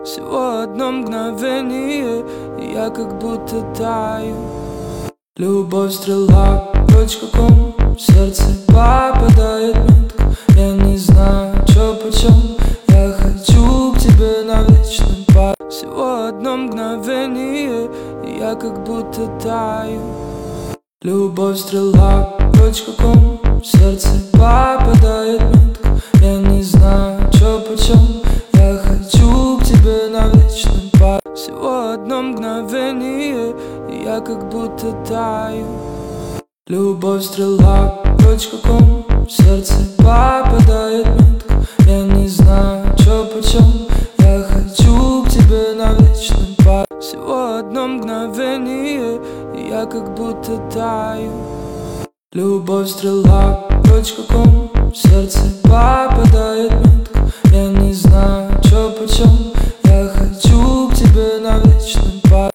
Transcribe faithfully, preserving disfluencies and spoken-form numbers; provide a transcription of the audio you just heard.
Всего одно мгновение, и я как будто таю. Любовь стрела, точка ком, в сердце попадает метко. Я не знаю, чё почем, я хочу к тебе навечно. Всего одно мгновение, и я как будто таю. Любовь стрела, точка ком, в сердце попадает метко. Я не знаю, чё почем, я хочу к тебе навечно. Всего одно мгновение, и я как будто таю. Любовь стрела, точка ком, в сердце попадает метко. Я не знаю, чё почем, я хочу к тебе навечно. Всего одно мгновение, и я как будто таю. Любовь стрела, точка ком, в сердце попадает метко.